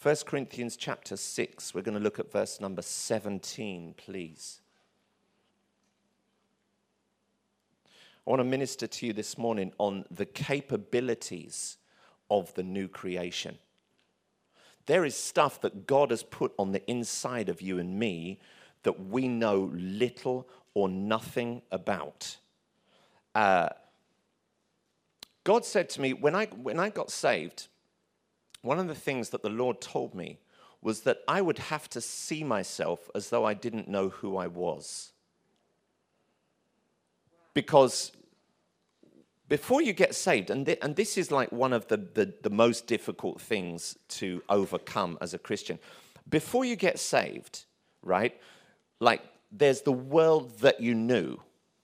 1 Corinthians chapter 6, we're going to look at verse number 17, please. I want to minister to you this morning on the capabilities of the new creation. There is stuff that God has put on the inside of you and me that we know little or nothing about. God said to me, when I got saved, one of the things that the Lord told me was that I would have to see myself as though I didn't know who I was. Because before you get saved, and this is like one of the most difficult things to overcome as a Christian. Before you get saved, right, like there's the world that you knew.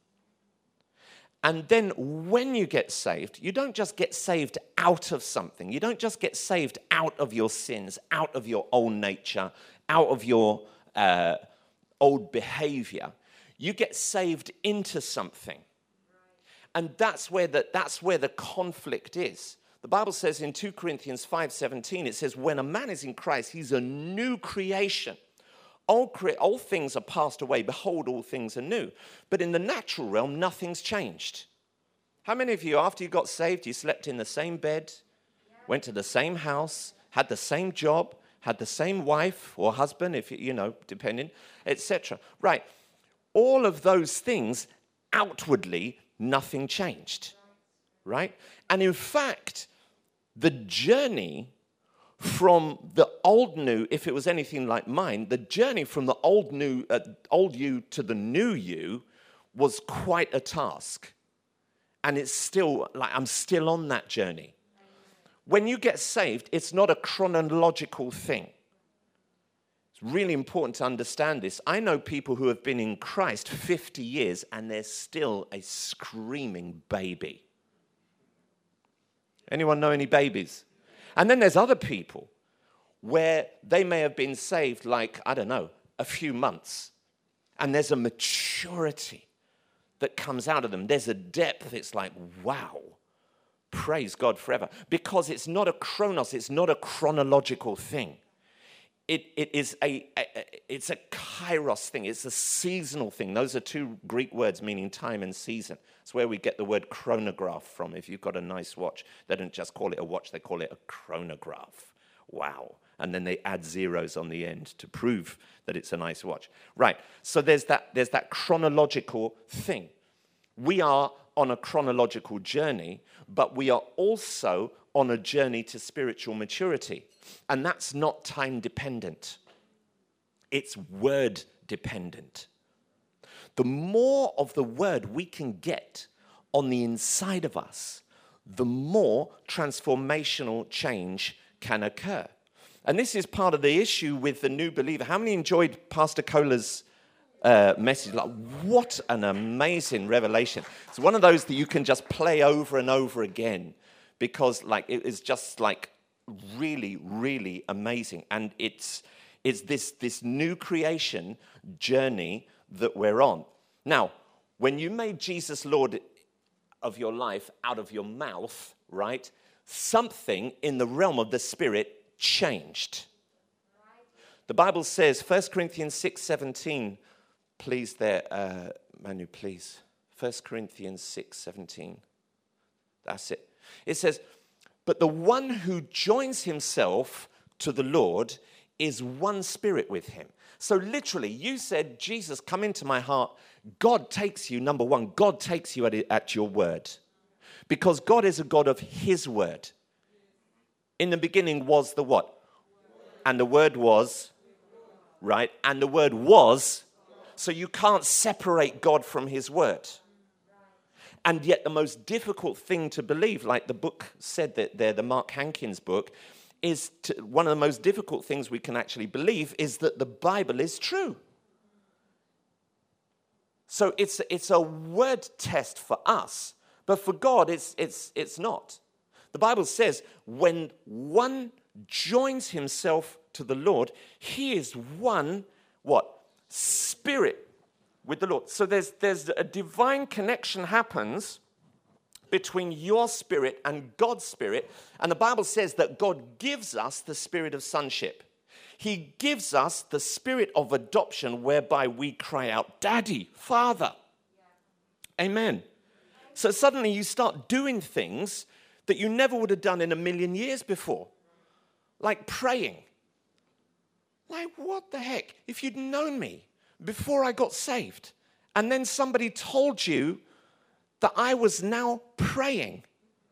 And then when you get saved, you don't just get saved out of something. You don't just get saved out of your sins, out of your old nature, out of your old behavior. You get saved into something. And that's where the conflict is. The Bible says in 2 Corinthians 5:17, it says, when a man is in Christ, he's a new creation. Old things are passed away. Behold, all things are new. But in the natural realm, nothing's changed. How many of you, after you got saved, you slept in the same bed, went to the same house, had the same job, had the same wife or husband, if you know, depending, etc. Right. All of those things, outwardly, nothing changed. Right? And in fact, the journey from the old new, if it was anything like mine, the journey from the old you to the new you was quite a task. And it's still, like, I'm still on that journey. When you get saved, it's not a chronological thing. It's really important to understand this. I know people who have been in Christ 50 years and they're still a screaming baby. Anyone know any babies? And then there's other people where they may have been saved like, I don't know, a few months. And there's a maturity that comes out of them. There's a depth. It's like, wow, praise God forever. Because it's not a chronos, it's not a chronological thing. It's a kairos thing. It's a seasonal thing. Those are two Greek words meaning time and season. It's where we get the word chronograph from. If you've got a nice watch, they don't just call it a watch, they call it a chronograph. Wow. And then they add zeros on the end to prove that it's a nice watch. Right. So there's that chronological thing. We are on a chronological journey, but we are also on a journey to spiritual maturity. And that's not time dependent. It's word dependent. The more of the word we can get on the inside of us, the more transformational change can occur. And this is part of the issue with the new believer. How many enjoyed Pastor Cola's message? Like, what an amazing revelation. It's one of those that you can just play over and over again because like it is just like really, really amazing. And it's this new creation journey that we're on. Now, when you made Jesus Lord of your life out of your mouth, right, something in the realm of the Spirit changed. The Bible says, 1 Corinthians 6:17, please there, Manu, please. 1 Corinthians 6:17. That's it. It says, but the one who joins himself to the Lord is one spirit with him. So literally, you said, Jesus, come into my heart. God takes you, number one, God takes you at your word. Because God is a God of his word. In the beginning was the what? And the word was, right? And the word was, so you can't separate God from his word. And yet the most difficult thing to believe, like the book said that there, the Mark Hankins book, is one of the most difficult things we can actually believe is that the Bible is true. So it's a word test for us, but for God it's not. The Bible says when one joins himself to the Lord, he is one, what? Spirit with the Lord. So there's a divine connection happens between your spirit and God's spirit. And the Bible says that God gives us the spirit of sonship. He gives us the spirit of adoption whereby we cry out, Daddy, Father. Yeah. Amen. So suddenly you start doing things that you never would have done in a million years before. Like praying. Like, what the heck? If you'd known me before I got saved, and then somebody told you that I was now praying.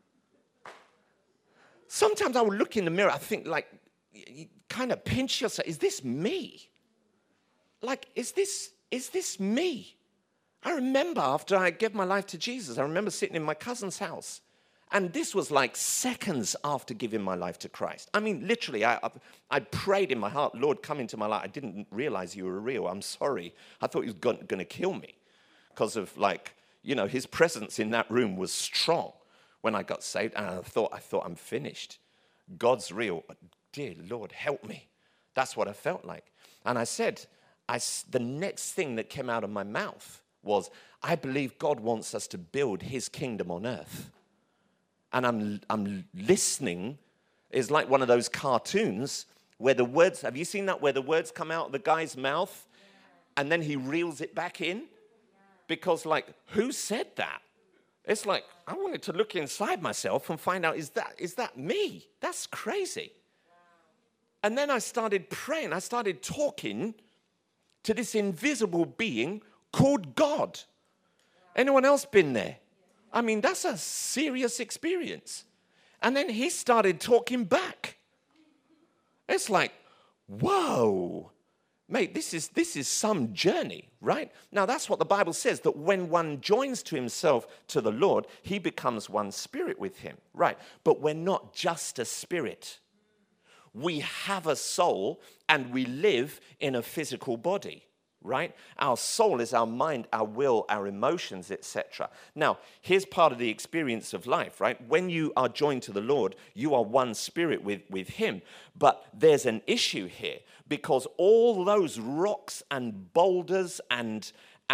Sometimes I would look in the mirror, I think, like, you kind of pinch yourself. Is this me? Like, is this me? I remember after I gave my life to Jesus, I remember sitting in my cousin's house. And this was like seconds after giving my life to Christ. I mean, literally, I prayed in my heart, Lord, come into my life. I didn't realize you were real. I'm sorry. I thought he was going to kill me because of, like, you know, his presence in that room was strong when I got saved. And I thought I'm finished. God's real. Dear Lord, help me. That's what I felt like. And I said, the next thing that came out of my mouth was, I believe God wants us to build his kingdom on earth. And I'm listening. It's like one of those cartoons where the words, have you seen that, where the words come out of the guy's mouth and then he reels it back in? Because, like, who said that? It's like, I wanted to look inside myself and find out, is that me? That's crazy. And then I started praying. I started talking to this invisible being called God. Anyone else been there? I mean, that's a serious experience. And then he started talking back. It's like, whoa, mate, this is some journey, right? Now, that's what the Bible says, that when one joins to himself to the Lord, he becomes one spirit with him, right? But we're not just a spirit. We have a soul and we live in a physical body. Right? Our soul is our mind, our will, our emotions, etc. Now, here's part of the experience of life, right? When you are joined to the Lord, you are one spirit with him. But there's an issue here because all those rocks and boulders and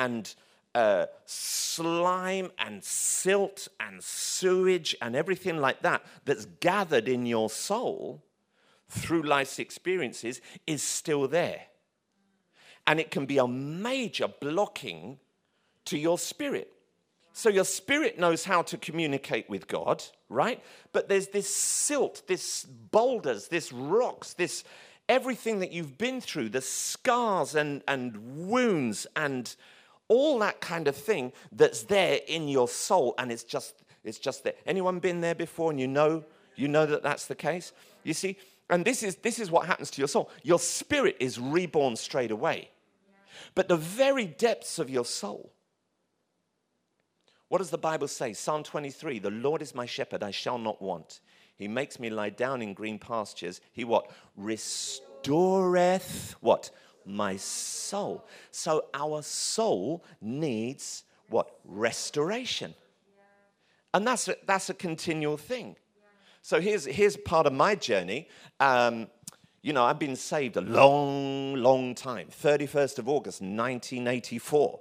slime and silt and sewage and everything like that that's gathered in your soul through life's experiences is still there. And it can be a major blocking to your spirit. So your spirit knows how to communicate with God, right? But there's this silt, this boulders, this rocks, this everything that you've been through, the scars and wounds and all that kind of thing that's there in your soul, and it's just there. Anyone been there before and you know that that's the case? You see? And this is what happens to your soul. Your spirit is reborn straight away. But the very depths of your soul, what does the Bible say? Psalm 23, the Lord is my shepherd, I shall not want. He makes me lie down in green pastures. He what? Restoreth what? My soul. So our soul needs what? Restoration. And that's a continual thing. So here's part of my journey. You know, I've been saved a long, long time. 31st of August, 1984.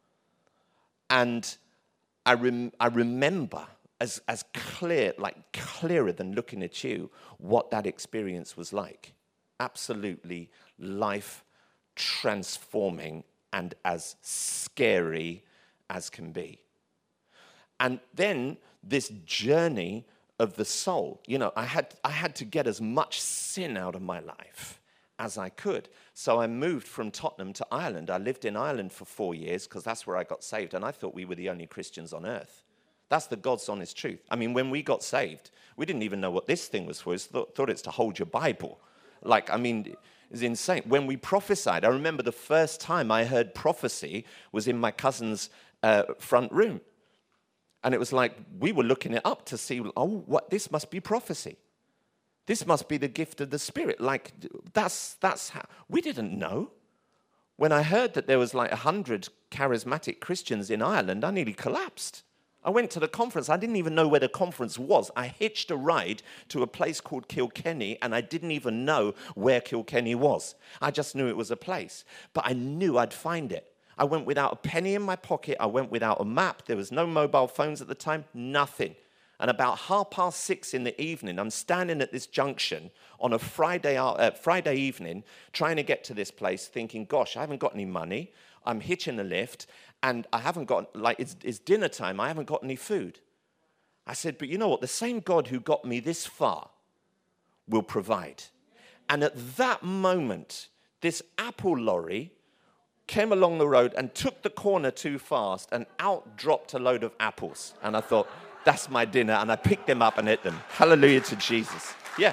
And I remember as clear, like clearer than looking at you, what that experience was like. Absolutely life transforming and as scary as can be. And then this journey of the soul. You know, I had to get as much sin out of my life as I could. So I moved from Tottenham to Ireland. I lived in Ireland for 4 years because that's where I got saved, and I thought we were the only Christians on earth. That's the God's honest truth. I mean, when we got saved, we didn't even know what this thing was for. We thought it's to hold your Bible. Like, I mean, it's insane. When we prophesied, I remember the first time I heard prophecy was in my cousin's front room. And it was like we were looking it up to see, what this must be prophecy. This must be the gift of the Spirit. Like, that's how. We didn't know. When I heard that there was like 100 charismatic Christians in Ireland, I nearly collapsed. I went to the conference. I didn't even know where the conference was. I hitched a ride to a place called Kilkenny, and I didn't even know where Kilkenny was. I just knew it was a place. But I knew I'd find it. I went without a penny in my pocket. I went without a map. There was no mobile phones at the time, nothing. And about 6:30 in the evening, I'm standing at this junction on a Friday evening, trying to get to this place, thinking, gosh, I haven't got any money. I'm hitching a lift, and I haven't got, it's dinner time. I haven't got any food. I said, but you know what? The same God who got me this far will provide. And at that moment, this Apple lorry came along the road and took the corner too fast, and out dropped a load of apples. And I thought, that's my dinner. And I picked them up and ate them. Hallelujah to Jesus. Yeah.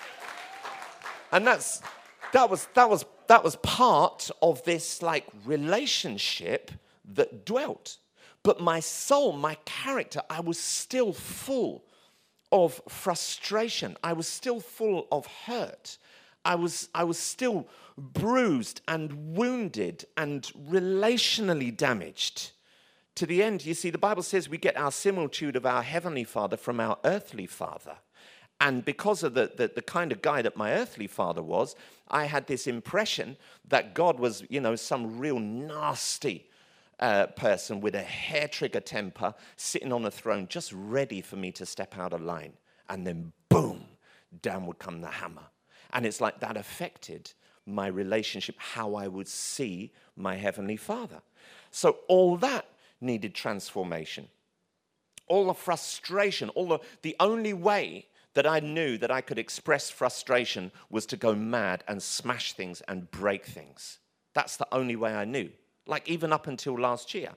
And that was part of this like relationship that dwelt. But my soul, my character, I was still full of frustration. I was still full of hurt. I was still bruised and wounded and relationally damaged. To the end, you see, the Bible says we get our similitude of our heavenly Father from our earthly father. And because of the kind of guy that my earthly father was, I had this impression that God was, some real nasty person with a hair-trigger temper sitting on a throne just ready for me to step out of line. And then, boom, down would come the hammer. And it's like that affected my relationship, how I would see my heavenly Father. So all that needed transformation. All the frustration, the only way that I knew that I could express frustration was to go mad and smash things and break things. That's the only way I knew. Like even up until last year.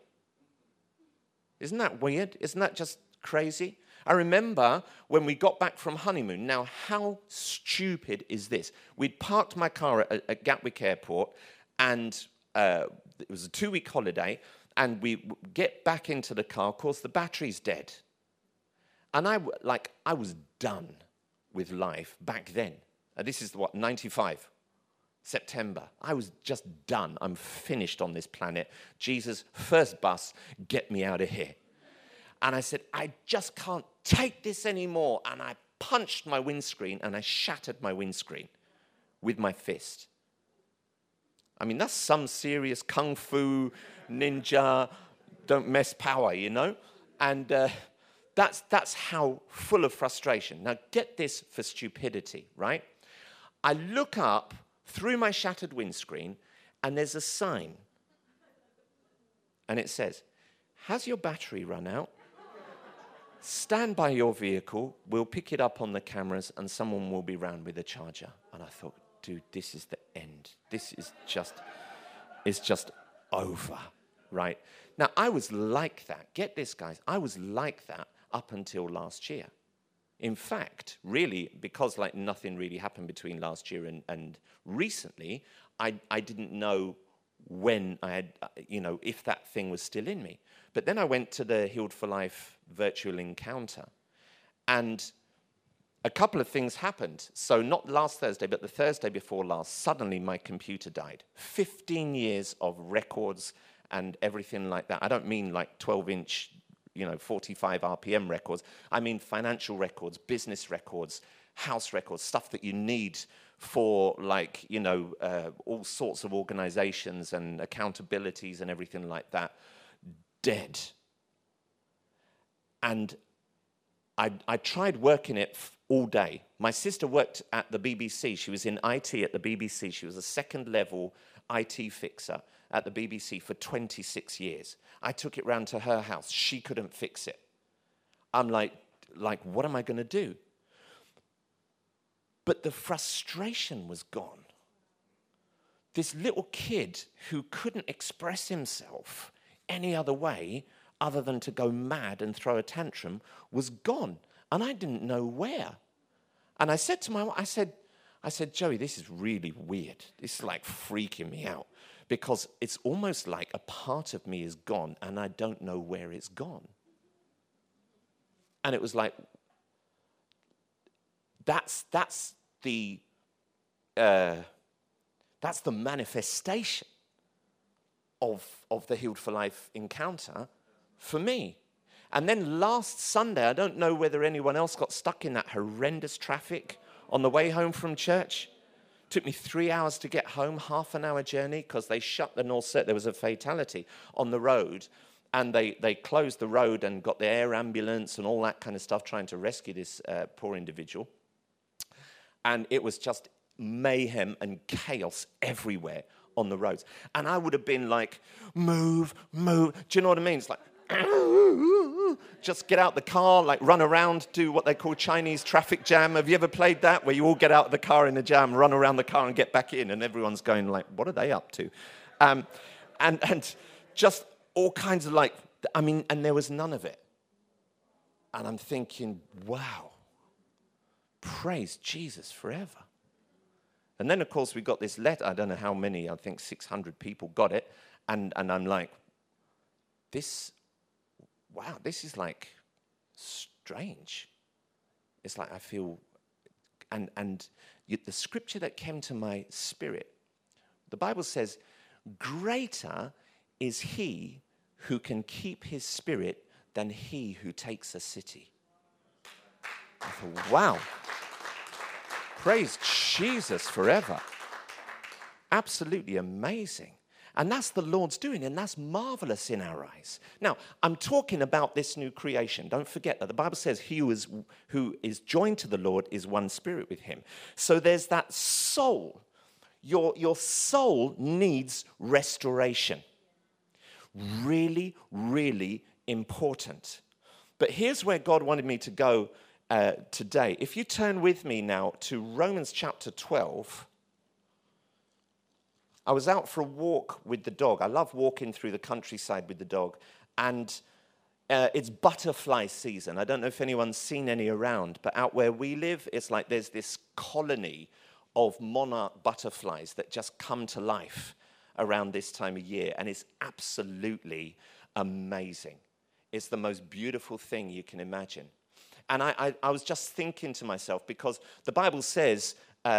Isn't that weird? Isn't that just crazy? I remember when we got back from honeymoon. Now, how stupid is this? We'd parked my car at Gatwick Airport, and it was a 2-week holiday, and we get back into the car. Of course, the battery's dead. And I was done with life back then. This is 95, September. I was just done. I'm finished on this planet. Jesus, first bus, get me out of here. And I said, I just can't take this anymore. And I punched my windscreen, and I shattered my windscreen with my fist. I mean, that's some serious kung fu, ninja, don't mess power, And that's how full of frustration. Now, get this for stupidity, right? I look up through my shattered windscreen, and there's a sign. And it says, has your battery run out? Stand by your vehicle, we'll pick it up on the cameras, and someone will be round with a charger. And I thought, dude, this is the end. This is just over, right? Now, I was like that. Get this, guys. I was like that up until last year. In fact, really, because nothing really happened between last year and recently, I didn't know when I had, if that thing was still in me. But then I went to the Healed for Life virtual encounter, and a couple of things happened. So not last Thursday, but the Thursday before last, suddenly my computer died. 15 years of records and everything like that. I don't mean 12-inch, 45 RPM records. I mean financial records, business records, house records, stuff that you need for all sorts of organizations and accountabilities and everything like that. Dead. And I tried working it all day. My sister worked at the BBC. She was in IT at the BBC. She was a second-level IT fixer at the BBC for 26 years. I took it round to her house. She couldn't fix it. I'm like, what am I going to do? But the frustration was gone. This little kid who couldn't express himself any other way other than to go mad and throw a tantrum was gone. And I didn't know where. And I said to my wife, I said, Joey, this is really weird. This is freaking me out. Because it's almost like a part of me is gone and I don't know where it's gone. And it was that's the manifestation of the Healed for Life encounter for me. And then last Sunday, I don't know whether anyone else got stuck in that horrendous traffic on the way home from church. Took me 3 hours to get home, half an hour journey, because they shut the North Circular. There was a fatality on the road, and they closed the road and got the air ambulance and all that kind of stuff, trying to rescue this poor individual. And it was just mayhem and chaos everywhere on the roads. And I would have been like, move. Do you know what I mean? It's like, just get out the car, like run around, do what they call Chinese traffic jam. Have you ever played that, where you all get out of the car in the jam, run around the car and get back in, and everyone's going like, what are they up to? And just all kinds of like, and there was none of it. And I'm thinking, wow, praise Jesus forever. And then, of course, we got this letter. I don't know how many, I think 600 people got it. And I'm like, this is like strange. It's like I feel, the scripture that came to my spirit, the Bible says, greater is he who can keep his spirit than he who takes a city. I thought, wow. Praise Jesus forever. Absolutely amazing. And that's the Lord's doing, and that's marvelous in our eyes. Now, I'm talking about this new creation. Don't forget that the Bible says he who is joined to the Lord is one spirit with him. So there's that soul. Your soul needs restoration. Really, really important. But here's where God wanted me to go today. If you turn with me now to Romans chapter 12, I was out for a walk with the dog. I love walking through the countryside with the dog. And it's butterfly season. I don't know if anyone's seen any around, but out where we live, it's like there's this colony of monarch butterflies that just come to life around this time of year. And it's absolutely amazing. It's the most beautiful thing you can imagine. And I was just thinking to myself, because the Bible says,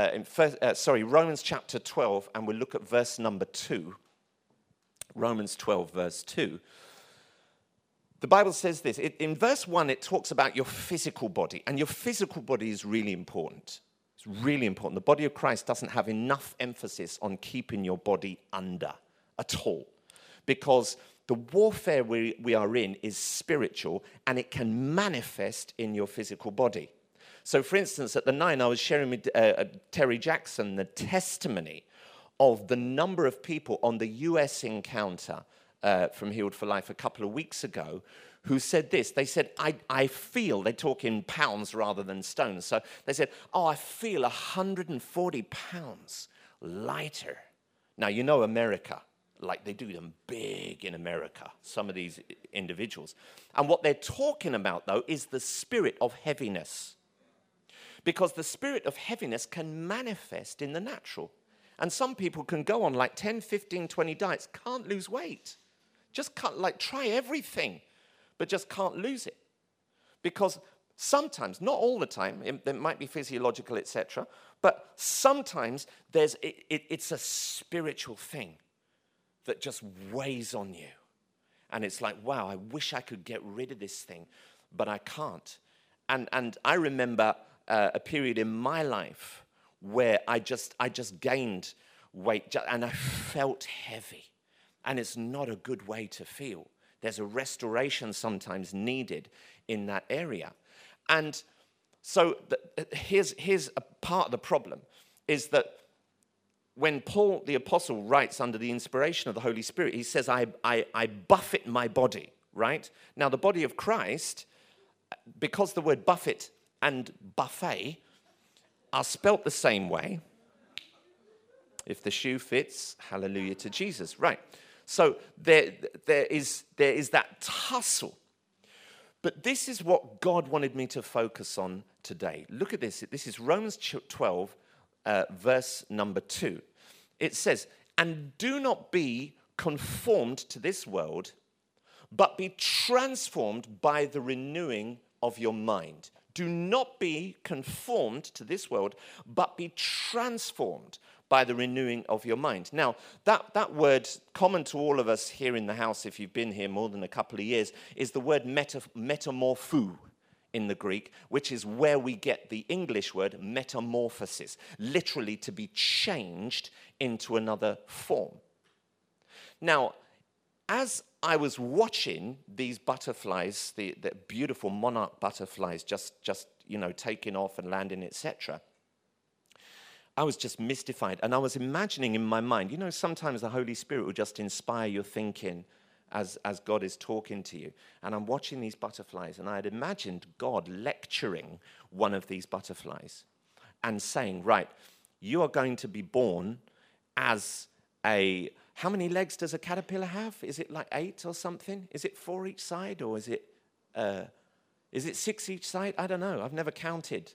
Romans chapter 12, and we'll look at verse number 2. Romans 12, verse 2. The Bible says this. In verse 1, it talks about your physical body, and your physical body is really important. It's really important. The body of Christ doesn't have enough emphasis on keeping your body under at all, because the warfare we are in is spiritual, and it can manifest in your physical body. So, for instance, at the 9, I was sharing with Terry Jackson the testimony of the number of people on the US encounter from Healed for Life a couple of weeks ago who said this. They said, I feel, they talk in pounds rather than stones. So they said, I feel 140 pounds lighter. Now, you know America. Like they do them big in America, some of these individuals. And what they're talking about, though, is the spirit of heaviness. Because the spirit of heaviness can manifest in the natural. And some people can go on like 10, 15, 20 diets, can't lose weight. Just can't, like, try everything, but just can't lose it. Because sometimes, not all the time, it might be physiological, etc., but sometimes it's a spiritual thing that just weighs on you. And it's like, wow, I wish I could get rid of this thing, but I can't. And I remember a period in my life where I just gained weight, and I felt heavy. And it's not a good way to feel. There's a restoration sometimes needed in that area. And so here's a part of the problem, is that when Paul the Apostle writes under the inspiration of the Holy Spirit, he says, I buffet my body, right? Now, the body of Christ, because the word buffet and buffet are spelt the same way, if the shoe fits, hallelujah to Jesus, right? So there is that tussle. But this is what God wanted me to focus on today. Look at this. This is Romans 12, verse number 2. It says, and do not be conformed to this world, but be transformed by the renewing of your mind. Do not be conformed to this world, but be transformed by the renewing of your mind. Now, that word, common to all of us here in the house, if you've been here more than a couple of years, is the word metamorpho. in the Greek, which is where we get the English word metamorphosis, literally to be changed into another form. Now, as I was watching these butterflies, the beautiful monarch butterflies just taking off and landing, etc., I was just mystified. And I was imagining in my mind, sometimes the Holy Spirit will just inspire your thinking as God is talking to you. And I'm watching these butterflies, and I had imagined God lecturing one of these butterflies and saying, right, you are going to be born as how many legs does a caterpillar have? Is it like 8 or something? Is it 4 each side, or is it 6 each side? I don't know. I've never counted.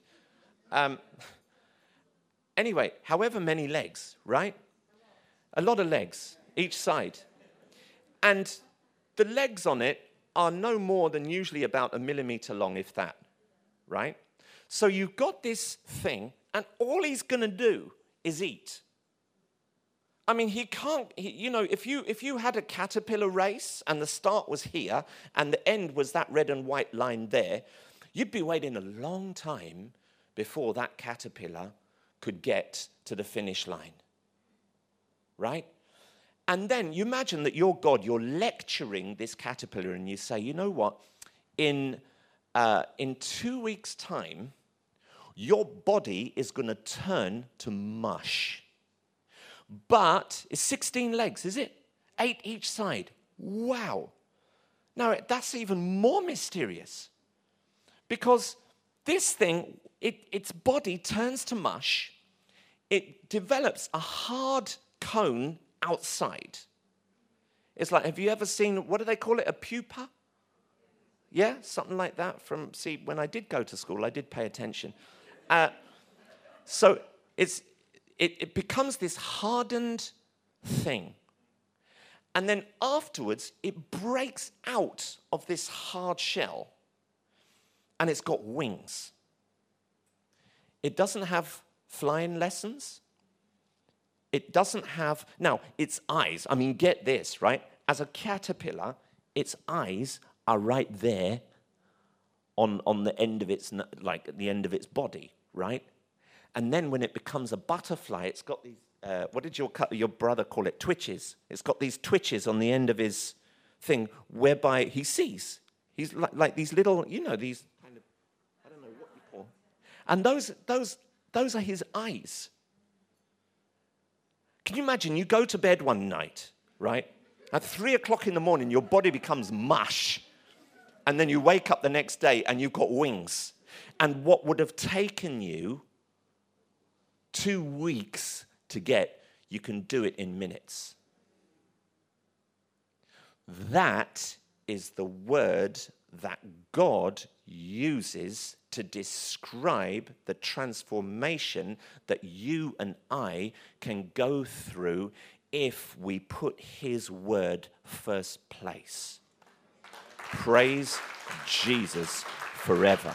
Anyway, however many legs, right? A lot of legs each side. And the legs on it are no more than usually about 1 millimeter long, if that, right? So you've got this thing, and all he's going to do is eat. I mean, if you had a caterpillar race and the start was here and the end was that red and white line there, you'd be waiting a long time before that caterpillar could get to the finish line, right? And then you imagine that you're God, you're lecturing this caterpillar, and you say, you know what, in 2 weeks' time, your body is going to turn to mush. But it's 16 legs, is it? 8 each side. Wow. Now, that's even more mysterious. Because this thing, its body turns to mush. It develops a hard cone outside. It's like, have you ever seen, what do they call it, a pupa? Yeah, something like that. When I did go to school, I did pay attention. So it becomes this hardened thing. And then afterwards, it breaks out of this hard shell, and it's got wings. It doesn't have flying lessons. It doesn't have, now, its eyes, I mean, get this, right? As a caterpillar, its eyes are right there on the end of its, like the end of its body, right? And then when it becomes a butterfly, it's got these, what did your brother call it? Twitches. It's got these twitches on the end of his thing whereby he sees. He's like these little, these kind of, I don't know what you call. And those are his eyes. Can you imagine, you go to bed one night, right? At 3 o'clock in the morning, your body becomes mush. And then you wake up the next day and you've got wings. And what would have taken you 2 weeks to get, you can do it in minutes. That is the word that God uses to describe the transformation that you and I can go through if we put his word first place. Praise Jesus forever.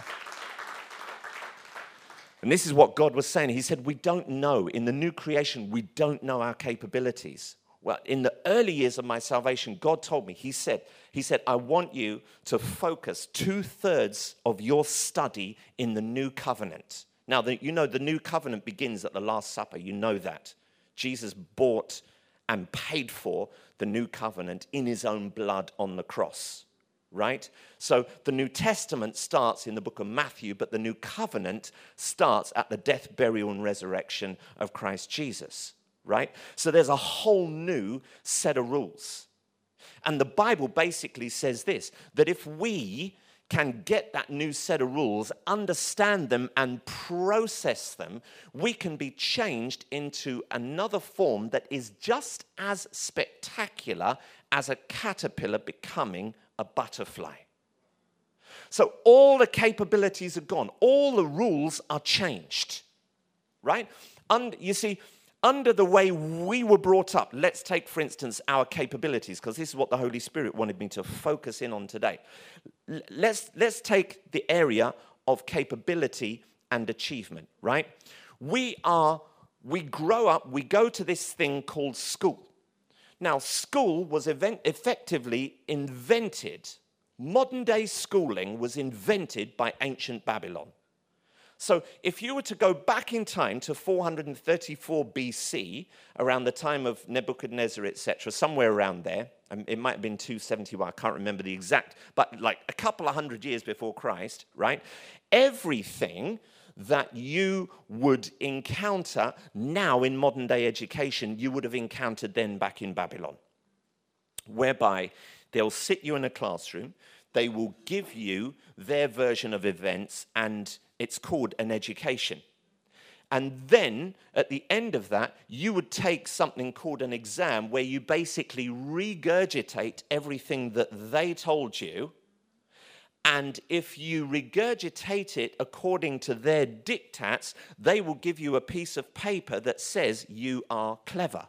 And this is what God was saying. He said, we don't know. In the new creation, we don't know our capabilities. Well, in the early years of my salvation, God told me, he said, I want you to focus 2/3 of your study in the new covenant. Now, the new covenant begins at the Last Supper. You know that. Jesus bought and paid for the new covenant in his own blood on the cross, right? So the New Testament starts in the book of Matthew, but the new covenant starts at the death, burial, and resurrection of Christ Jesus. Right? So there's a whole new set of rules. And the Bible basically says this, that if we can get that new set of rules, understand them and process them, we can be changed into another form that is just as spectacular as a caterpillar becoming a butterfly. So all the capabilities are gone. All the rules are changed. Right? And you see, under the way we were brought up, let's take, for instance, our capabilities, because this is what the Holy Spirit wanted me to focus in on today. Let's take the area of capability and achievement, right? We grow up, we go to this thing called school. Now, school was effectively invented Modern day schooling was invented by ancient Babylon. So if you were to go back in time to 434 BC, around the time of Nebuchadnezzar, etc., somewhere around there, it might have been 271, I can't remember the exact, but like a couple of hundred years before Christ, right? Everything that you would encounter now in modern day education, you would have encountered then back in Babylon, whereby they'll sit you in a classroom, they will give you their version of events, and it's called an education. And then, at the end of that, you would take something called an exam where you basically regurgitate everything that they told you. And if you regurgitate it according to their diktats, they will give you a piece of paper that says you are clever.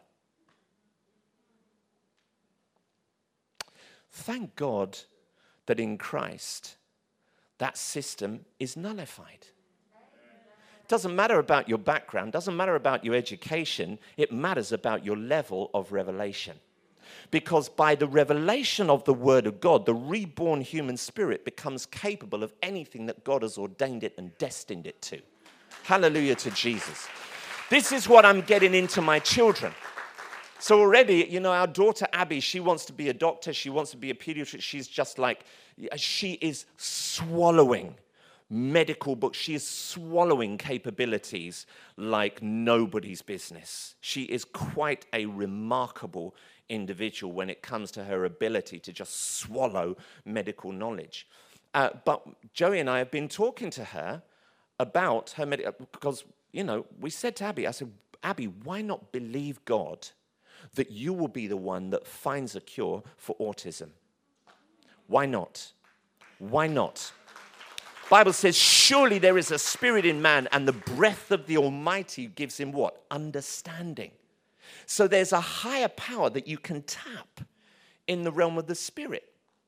Thank God that in Christ, that system is nullified. It doesn't matter about your background, doesn't matter about your education, it matters about your level of revelation. Because by the revelation of the Word of God, the reborn human spirit becomes capable of anything that God has ordained it and destined it to. Hallelujah to Jesus. This is what I'm getting into my children. So already, you know, our daughter Abby, she wants to be a doctor, she wants to be a pediatrician. She's just like, she is swallowing medical books. She is swallowing capabilities like nobody's business. She is quite a remarkable individual when it comes to her ability to just swallow medical knowledge. But Joey and I have been talking to her about her medical, because, you know, we said to Abby, I said, Abby, why not believe God that you will be the one that finds a cure for autism? Why not? Why not? Bible says, surely there is a spirit in man, and the breath of the Almighty gives him what? Understanding. So there's a higher power that you can tap in the realm of the spirit.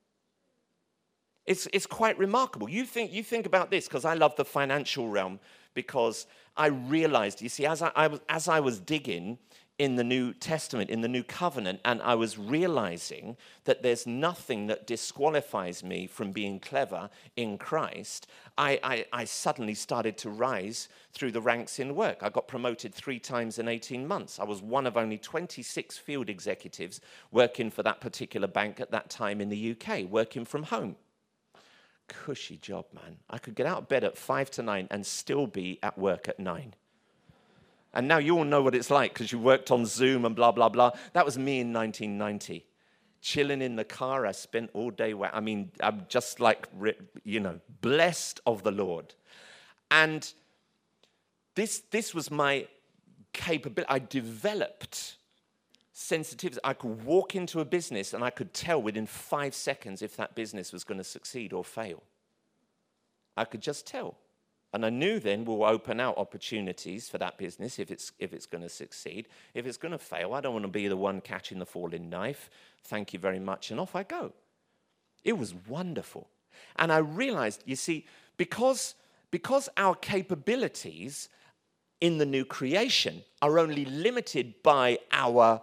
It's quite remarkable. You think about this, because I love the financial realm, because I realized, you see, as I was digging in the New Testament, in the New Covenant, and I was realizing that there's nothing that disqualifies me from being clever in Christ, I suddenly started to rise through the ranks in work. I got promoted 3 times in 18 months. I was one of only 26 field executives working for that particular bank at that time in the UK, working from home. Cushy job, man. I could get out of bed at 5 to 9 and still be at work at 9. And now you all know what it's like because you worked on Zoom and blah, blah, blah. That was me in 1990. Chilling in the car, I spent all day. I mean, I'm just like, you know, blessed of the Lord. And this was my capability. I developed sensitivity. I could walk into a business and I could tell within 5 seconds if that business was going to succeed or fail. I could just tell. And I knew then we'll open out opportunities for that business if it's going to succeed. If it's going to fail, I don't want to be the one catching the falling knife. Thank you very much, and off I go. It was wonderful. And I realized, you see, because our capabilities in the new creation are only limited by our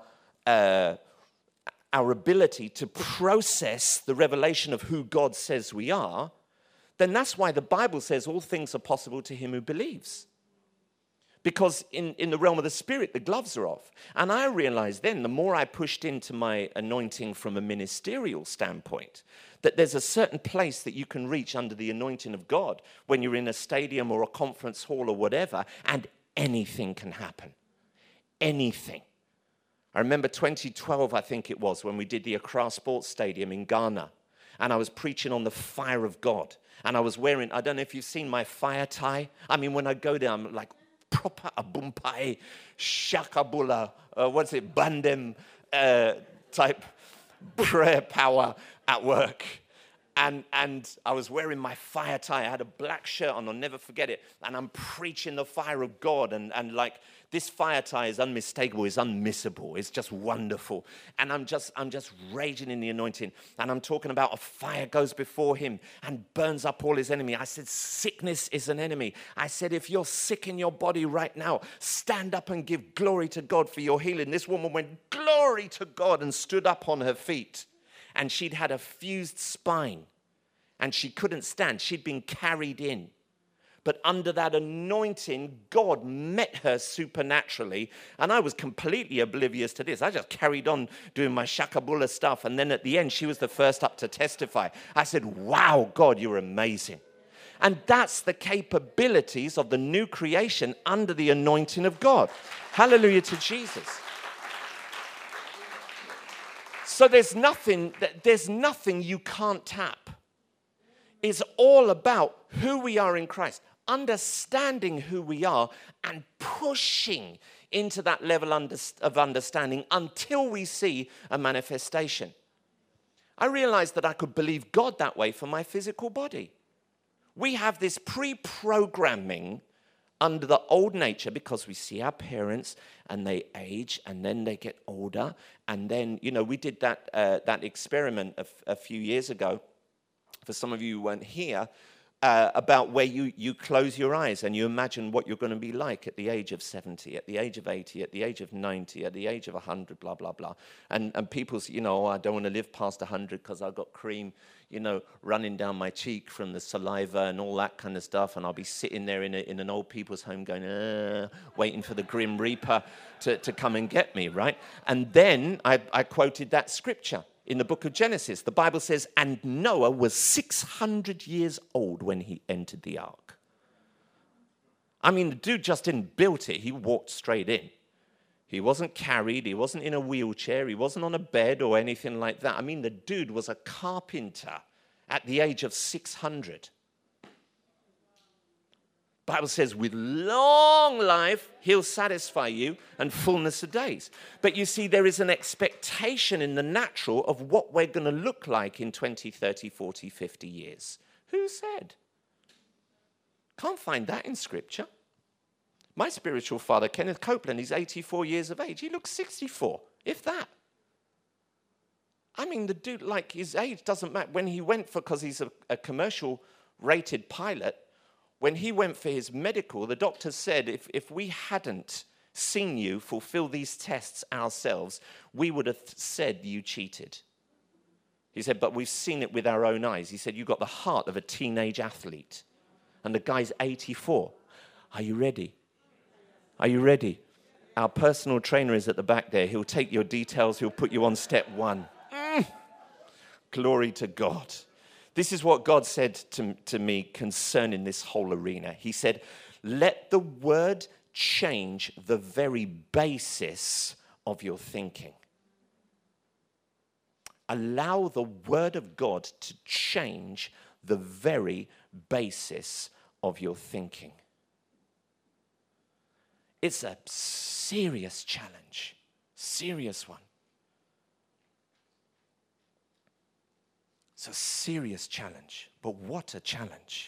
ability to process the revelation of who God says we are, then that's why the Bible says all things are possible to him who believes. Because in the realm of the spirit, the gloves are off. And I realized then, the more I pushed into my anointing from a ministerial standpoint, that there's a certain place that you can reach under the anointing of God when you're in a stadium or a conference hall or whatever, and anything can happen. Anything. I remember 2012, I think it was, when we did the Accra Sports Stadium in Ghana. And I was preaching on the fire of God. And I was wearing, I don't know if you've seen my fire tie. I mean, when I go there, I'm like proper abumpai, shakabula, bandem type prayer power at work. And I was wearing my fire tie. I had a black shirt on, I'll never forget it. And I'm preaching the fire of God. And like, this fire tie is unmistakable, it's unmissable, it's just wonderful. And I'm just raging in the anointing. And I'm talking about a fire goes before him and burns up all his enemy. I said, sickness is an enemy. I said, if you're sick in your body right now, stand up and give glory to God for your healing. This woman went, glory to God, and stood up on her feet. And she'd had a fused spine. and she couldn't stand. She'd been carried in. But under that anointing, God met her supernaturally. And I was completely oblivious to this. I just carried on doing my shakabula stuff. And then at the end, she was the first up to testify. I said, wow, God, you're amazing. And that's the capabilities of the new creation under the anointing of God. Hallelujah to Jesus. So there's nothing you can't tap. It's all about who we are in Christ. Understanding who we are and pushing into that level of understanding until we see a manifestation. I realized that I could believe God that way for my physical body. We have this pre-programming under the old nature because we see our parents and they age and then they get older. And then, we did that experiment a few years ago. For some of you who weren't here, about where you close your eyes and you imagine what you're going to be like at the age of 70, at the age of 80, at the age of 90, at the age of 100, blah, blah, blah. And people say, I don't want to live past 100 because I've got cream, running down my cheek from the saliva and all that kind of stuff. And I'll be sitting there in an old people's home going, waiting for the Grim Reaper to come and get me, right? And then I quoted that scripture. In the book of Genesis, the Bible says, and Noah was 600 years old when he entered the ark. I mean, the dude just didn't build it. He walked straight in. He wasn't carried. He wasn't in a wheelchair. He wasn't on a bed or anything like that. I mean, the dude was a carpenter at the age of 600. Bible says, with long life, he'll satisfy you and fullness of days. But you see, there is an expectation in the natural of what we're going to look like in 20, 30, 40, 50 years. Who said? Can't find that in Scripture. My spiritual father, Kenneth Copeland, he's 84 years of age. He looks 64, if that. I mean, the dude, like, his age doesn't matter. When he went because he's a commercial rated pilot, when he went for his medical, the doctor said, if we hadn't seen you fulfill these tests ourselves, we would have said you cheated. He said, but we've seen it with our own eyes. He said, you've got the heart of a teenage athlete. And the guy's 84. Are you ready? Are you ready? Our personal trainer is at the back there. He'll take your details. He'll put you on step 1. Glory to God. This is what God said to me concerning this whole arena. He said, let the word change the very basis of your thinking. Allow the word of God to change the very basis of your thinking. It's a serious challenge, serious one. It's a serious challenge, but what a challenge.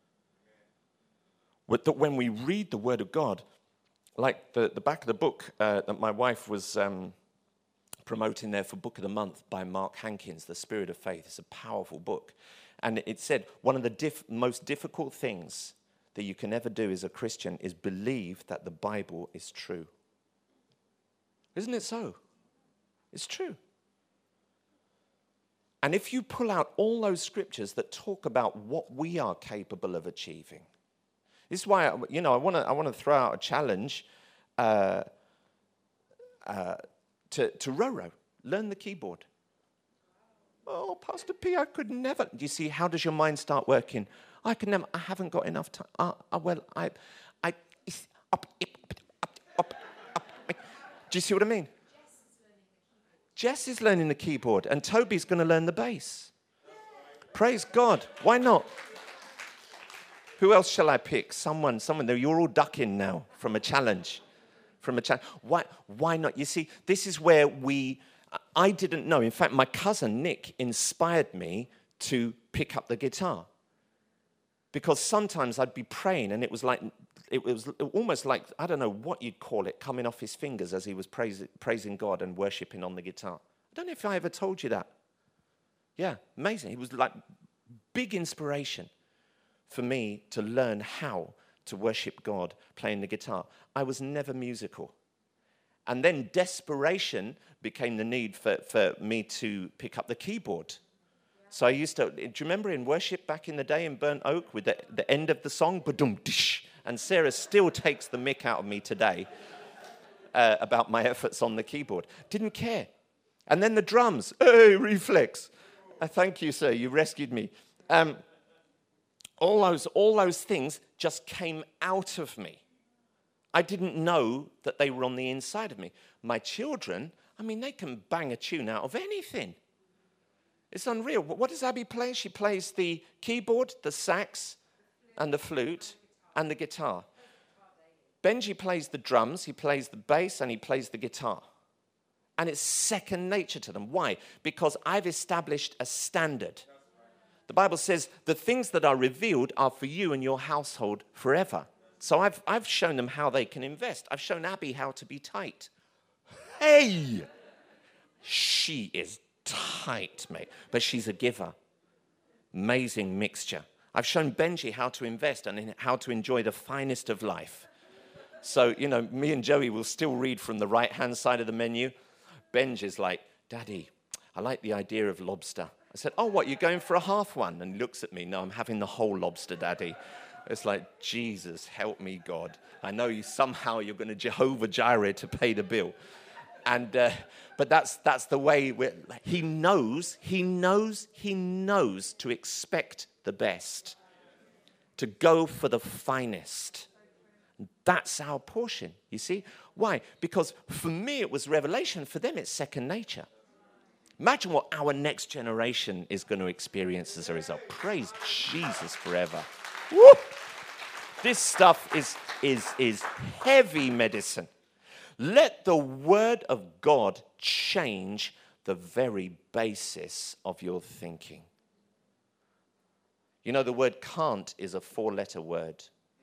When we read the Word of God, like the back of the book that my wife was promoting there for Book of the Month by Mark Hankins, The Spirit of Faith. It's a powerful book. And it said one of the most difficult things that you can ever do as a Christian is believe that the Bible is true. Isn't it so? It's true. And if you pull out all those scriptures that talk about what we are capable of achieving, this is why I want to throw out a challenge to Roro. Learn the keyboard. Oh, Pastor P, I could never. Do you see, how does your mind start working? I can never. I haven't got enough time. It's up. Do you see what I mean? Jess is learning the keyboard, and Toby's going to learn the bass. Praise God. Why not? Who else shall I pick? Someone. You're all ducking now from a challenge. Why not? You see, this is where I didn't know. In fact, my cousin Nick inspired me to pick up the guitar. Because sometimes I'd be praying, and it was almost like, I don't know what you'd call it, coming off his fingers as he was praising God and worshiping on the guitar. I don't know if I ever told you that. Yeah, amazing. It was like big inspiration for me to learn how to worship God playing the guitar. I was never musical. And then desperation became the need for me to pick up the keyboard. So I used to, do you remember in worship back in the day in Burnt Oak with the end of the song, ba-dum, dish, and Sarah still takes the mick out of me today about my efforts on the keyboard. Didn't care. And then the drums, hey, reflex. Thank you, sir, you rescued me. All those things just came out of me. I didn't know that they were on the inside of me. My children, I mean, they can bang a tune out of anything. It's unreal. What does Abby play? She plays the keyboard, the sax, and the flute, and the guitar. Benji plays the drums, he plays the bass, and he plays the guitar. And it's second nature to them. Why? Because I've established a standard. The Bible says the things that are revealed are for you and your household forever. So I've shown them how they can invest. I've shown Abby how to be tight. Hey! She is tight, mate. But she's a giver. Amazing mixture. I've shown Benji how to invest and how to enjoy the finest of life. So, me and Joey will still read from the right-hand side of the menu. Benj is like, Daddy, I like the idea of lobster. I said, oh, what, you're going for a half one? And he looks at me, no, I'm having the whole lobster, Daddy. It's like, Jesus, help me, God. I know somehow you're going to Jehovah Jireh to pay the bill. And but that's the way he knows to expect the best, to go for the finest. That's our portion, you see? Why? Because for me it was revelation. For them it's second nature. Imagine what our next generation is going to experience as a result. Praise Jesus forever. Woo! This stuff is heavy medicine. Let the word of God change the very basis of your thinking. The word can't is a 4-letter word.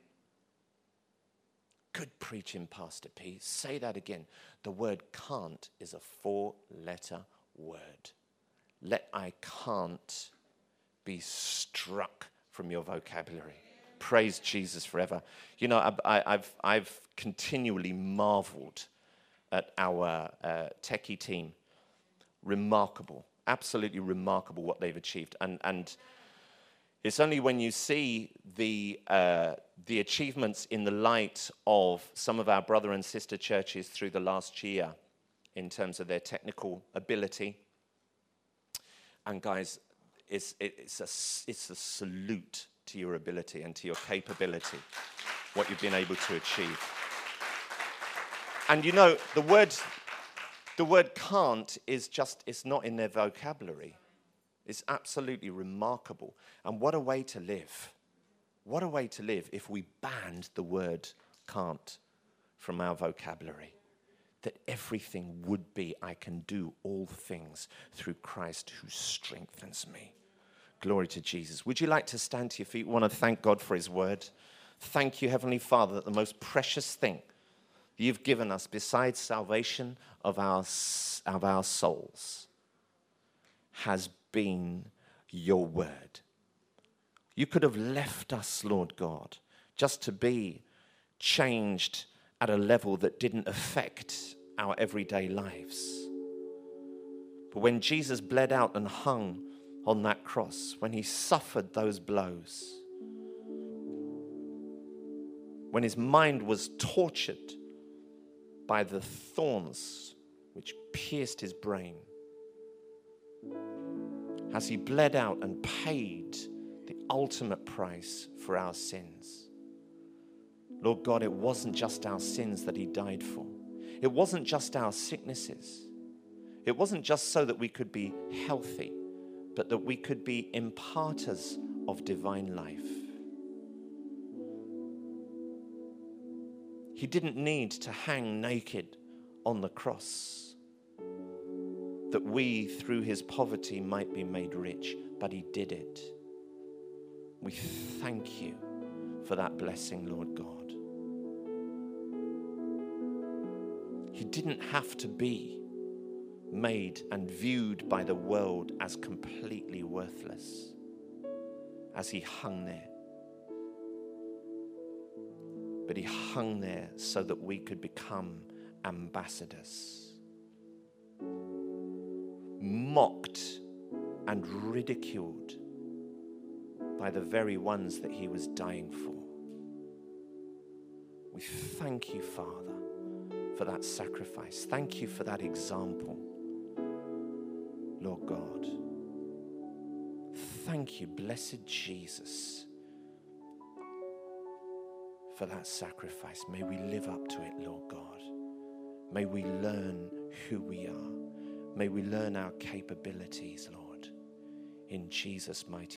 Good preaching, Pastor P. Say that again. The word can't is a 4-letter word. Let I can't be struck from your vocabulary. Praise Jesus forever. I've continually marveled at our techie team. Remarkable, absolutely remarkable what they've achieved. And it's only when you see the achievements in the light of some of our brother and sister churches through the last year in terms of their technical ability. And guys, it's a salute to your ability and to your capability, what you've been able to achieve. And the word can't is just, it's not in their vocabulary. It's absolutely remarkable. And what a way to live. What a way to live if we banned the word can't from our vocabulary. That everything would be, I can do all things through Christ who strengthens me. Glory to Jesus. Would you like to stand to your feet? We want to thank God for his word. Thank you, Heavenly Father, that the most precious thing you've given us besides salvation of our souls has been your word. You could have left us, Lord God, just to be changed at a level that didn't affect our everyday lives. But when Jesus bled out and hung on that cross, when he suffered those blows, when his mind was tortured by the thorns which pierced his brain, as he bled out and paid the ultimate price for our sins. Lord God, it wasn't just our sins that he died for. It wasn't just our sicknesses. It wasn't just so that we could be healthy, but that we could be imparters of divine life. He didn't need to hang naked on the cross, that we, through his poverty, might be made rich, but he did it. We thank you for that blessing, Lord God. He didn't have to be made and viewed by the world as completely worthless as he hung there. But he hung there so that we could become ambassadors. Mocked and ridiculed by the very ones that he was dying for. We thank you, Father, for that sacrifice. Thank you for that example, Lord God. Thank you, blessed Jesus, for that sacrifice. May we live up to it, Lord God. May we learn who we are. May we learn our capabilities, Lord, in Jesus' mighty name.